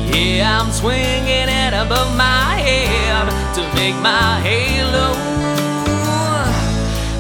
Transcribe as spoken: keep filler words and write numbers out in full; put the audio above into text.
Yeah, I'm swinging it above my head to make my halo